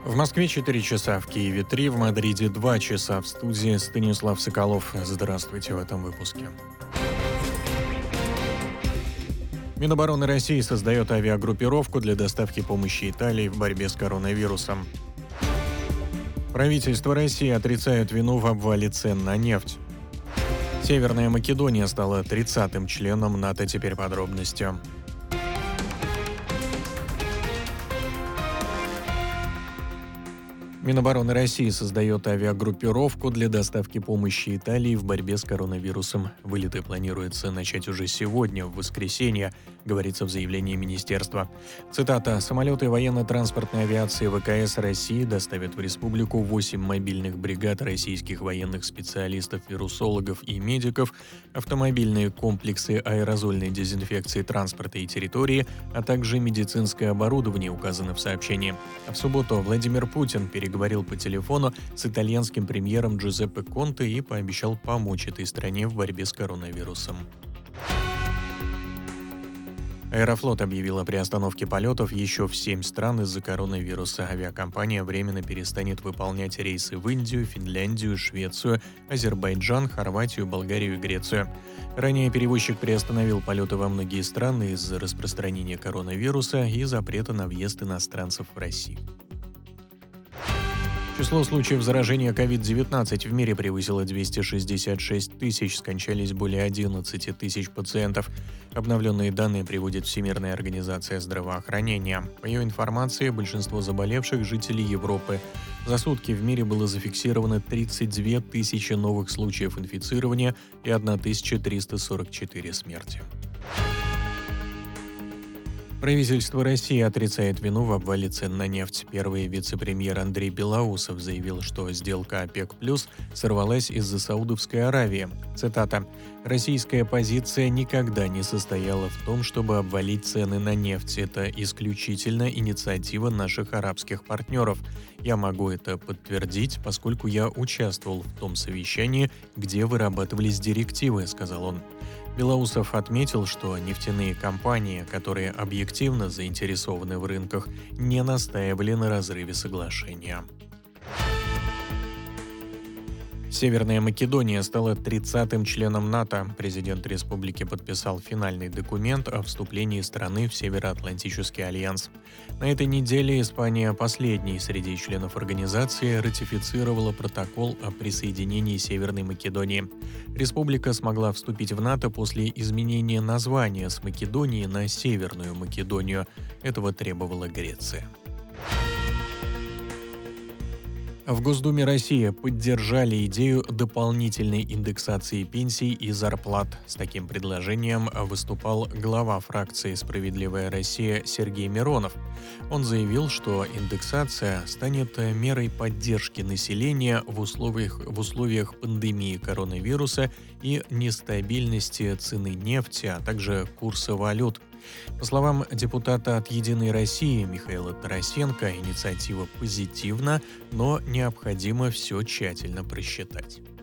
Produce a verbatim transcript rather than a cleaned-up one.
В Москве четыре часа, в Киеве три, в Мадриде два часа. В студии Станислав Соколов. Здравствуйте в этом выпуске. Минобороны России создает авиагруппировку для доставки помощи Италии в борьбе с коронавирусом. Правительство России отрицает вину в обвале цен на нефть. Северная Македония стала тридцатым членом НАТО. Теперь подробности. Минобороны России создает авиагруппировку для доставки помощи Италии в борьбе с коронавирусом. Вылеты планируется начать уже сегодня, в воскресенье, говорится в заявлении министерства. Цитата: «Самолеты военно-транспортной авиации ВКС России доставят в республику восемь мобильных бригад российских военных специалистов, вирусологов и медиков, автомобильные комплексы аэрозольной дезинфекции транспорта и территории, а также медицинское оборудование», указано в сообщении. В субботу Владимир Путин переговорил говорил по телефону с итальянским премьером Джузеппе Конте и пообещал помочь этой стране в борьбе с коронавирусом. Аэрофлот объявил о приостановке полетов еще в семь стран из-за коронавируса. Авиакомпания временно перестанет выполнять рейсы в Индию, Финляндию, Швецию, Азербайджан, Хорватию, Болгарию и Грецию. Ранее перевозчик приостановил полеты во многие страны из-за распространения коронавируса и запрета на въезд иностранцев в Россию. Число случаев заражения ковид девятнадцать в мире превысило двести шестьдесят шесть тысяч, скончались более одиннадцать тысяч пациентов. Обновленные данные приводит Всемирная организация здравоохранения. По ее информации, большинство заболевших – жители Европы. За сутки в мире было зафиксировано тридцать две тысячи новых случаев инфицирования и тысяча триста сорок четыре смерти. Правительство России отрицает вину в обвале цен на нефть. Первый вице-премьер Андрей Белоусов заявил, что сделка ОПЕК+ сорвалась из-за Саудовской Аравии. Цитата: «Российская позиция никогда не состояла в том, чтобы обвалить цены на нефть. Это исключительно инициатива наших арабских партнеров. Я могу это подтвердить, поскольку я участвовал в том совещании, где вырабатывались директивы», — сказал он. Белоусов отметил, что нефтяные компании, которые объективно заинтересованы в рынках, не настаивали на разрыве соглашения. Северная Македония стала тридцатым членом НАТО. Президент республики подписал финальный документ о вступлении страны в Североатлантический альянс. На этой неделе Испания, последней среди членов организации, ратифицировала протокол о присоединении Северной Македонии. Республика смогла вступить в НАТО после изменения названия с Македонии на Северную Македонию. Этого требовала Греция. В Госдуме России поддержали идею дополнительной индексации пенсий и зарплат. С таким предложением выступал глава фракции «Справедливая Россия» Сергей Миронов. Он заявил, что индексация станет мерой поддержки населения в условиях, в условиях пандемии коронавируса и нестабильности цены нефти, а также курса валют. По словам депутата от «Единой России» Михаила Тарасенко, инициатива позитивна, но необходимо все тщательно просчитать.